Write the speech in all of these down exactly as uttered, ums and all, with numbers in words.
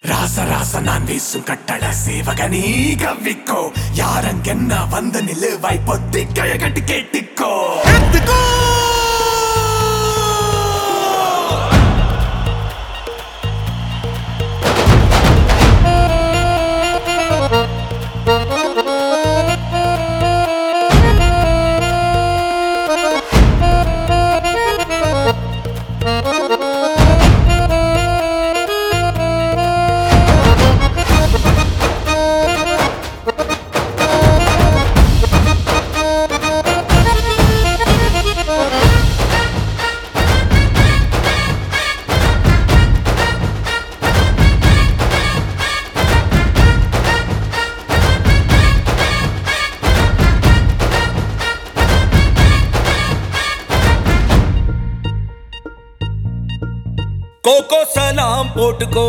ராச ராச நான் வீசும் கட்டளை சேவகனீ கவ்விக்கோ யாரங்கென்ன வந்து நிலுவாய் பொத்தி கழ கட்டி கேட்டுக்கோ எடுத்துக்கோ कोको सलाम पोटको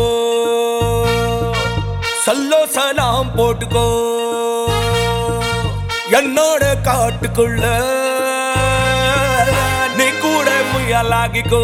सल्लो सलाम पोटको என்னோட காட்டுக்குள்ள நீ கூட முயலாகிக்கோ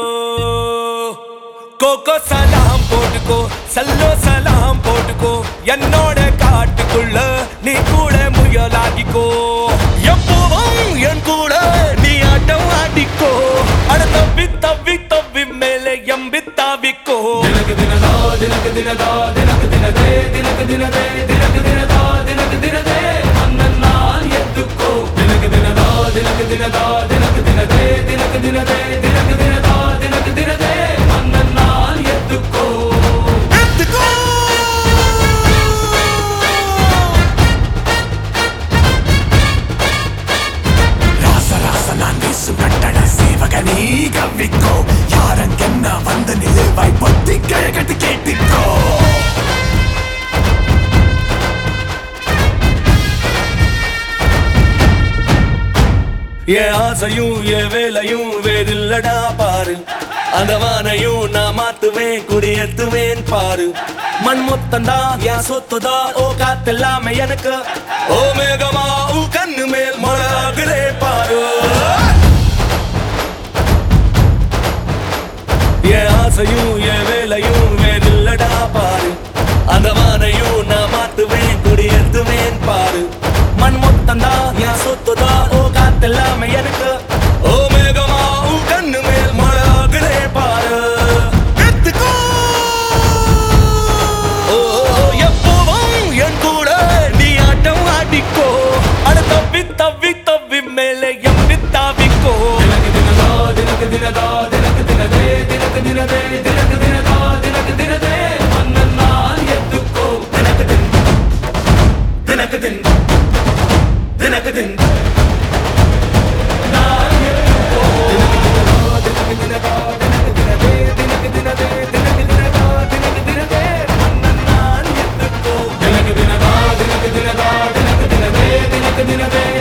கோகோ சலாம் போட்டுக்கோ சல்லோ சலாம் போட்டுக்கோ என்னோட காட்டுக்குள்ள நீ கூட முயலாகிக்கோ எப்பவும் என் கூட நீ ஆட்டம் ஆடிக்கோ அட தப்பி தப்பி தப்பி மேலே எம்பி தாவிக்கோ தினக்கு தினதா தினக்கு தினதா தினக்கு தினதே தினக்கு தினதே தினக்கு தினதா தினக்கு தினதே அண்ணன் நான் எத்துக்கோ தினக்கு தினதா தினக்கு தினதா தினக்கு தினதே தினக்கு தினதே தினக்கு தினதா தினக்கு தினதே அண்ணன் நான் எத்துக்கோ எடுத்துக்கோ ராச ராச நான் வீசும் கட்டளை சேவகனீ கவ்விக்கோ யாரங்கென்ன வந்து நிலுவாய் பொத்தி கழ கட்டி கேட்டுக்கோ என் ஆசையும் என் வேலையும் வேறில்லடா பாரு அந்த வானையும் நான் மாத்துவேன் குடியேத்துவேன் பாரு மண் மொத்தந்தா என் சொத்துதா ஓ காத்தெல்லாமே எனக்கு ஓ மேகமா உன் கண்ணு மேல் மழாகுதே பாரு என் ஆசையும் என் வேலையும் வேறில்லடா பாரு அந்த வானையும் நான் மாத்துவேன் குடியேத்துவேன் பாரு மண் மொத்தந்தா என் சொத்துதா ஓ காத்தெல்லாமே எனக்கு ஓ மேகமா உன் கண்ணு மேல் மழாகுதே பாரு எடுத்துக்கோ ஓ எப்பவும் என் கூட நீ ஆட்டம் ஆடிக்கோ அட தப்பி தப்பி தப்பி மேலே எம்பி தாவிக்கோ தினக்கு தினதா தினக்கு தினதா தினக்கு தினதே தினக்கு தினதே தினக்கு தினதா தினக்கு தினதே அண்ணன் நான் எத்துக்கோ தினக்கு தின் தினக்கு தின் தினக்கு தின் நான் எத்துக்கோ தினக்கு தினதா தினக்கு தினதே தினக்கு தினதே தினக்கு தினதா தினக்கு தினதே அண்ணன் நான் எத்துக்கோ தினக்கு தினதா தினக்கு தினதா தினக்கு தினதே தினக்கு தினதே